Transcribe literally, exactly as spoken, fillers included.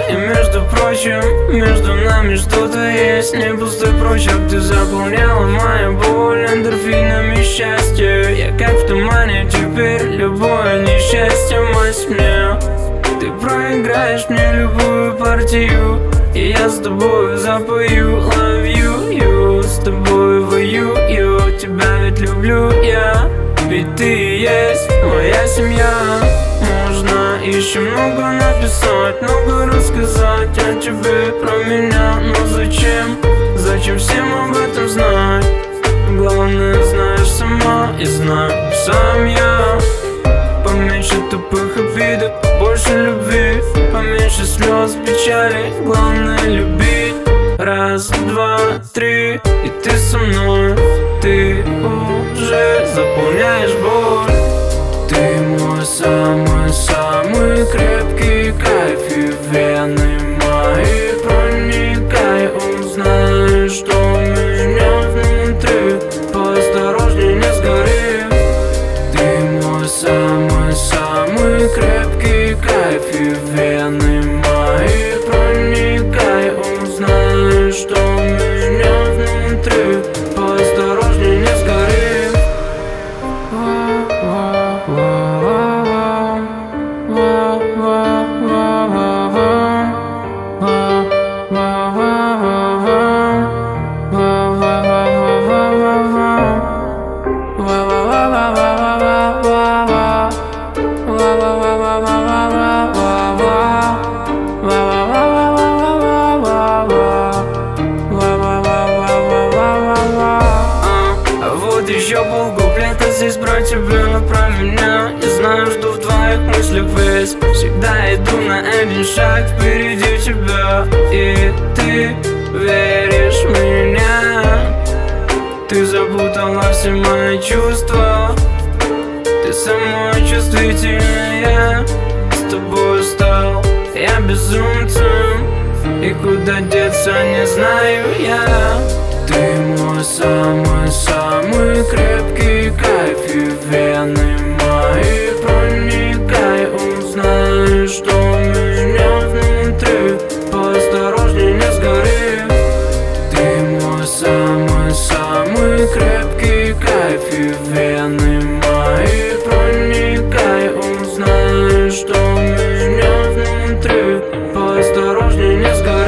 И между прочим, между нами что-то есть. Не пустой прочерк, ты заполняла мою боль эндорфинами счастья. Я как в тумане, теперь любое несчастье мать мне. Ты проиграешь мне любую партию, и я с тобой запою love you, you. С тобой воюю, тебя ведь люблю я. Ведь ты и есть моя семья. Можно еще много написать, много рассказать о тебе, про меня. Но зачем, зачем всем об этом знать? Главное, знаешь сама и знаю сам я. Поменьше тупых обидок, больше любви, поменьше слез, печали. Главное любить. Раз, два, три, и ты со мной. Ты уже заполняешь боль. Ты мой самый-самый крепкий кайф, и вены мои проникай. Узнай, что у меня внутри, поосторожней, не сгори. Ты мой самый-самый крепкий кайф, и вены мои проникай. Узнай, что у меня внутри, поосторожней, не сгори. Еще полкуплета здесь про тебя, про меня. Не знаю, что в твоих мыслях весь. Всегда иду на один шаг впереди тебя, и ты веришь в меня. Ты запутала все мои чувства, ты самая чувствительная. С тобой стал я безумцем, и куда деться не знаю я. Ты мой самый-самый крепкий кайф, и вены мои проникай. Узнай, что у меня внутри, поосторожней, не сгори. Ты мой самый-самый крепкий кайф, и вены мои проникай. Узнай, что у меня внутри, поосторожней, не сгори.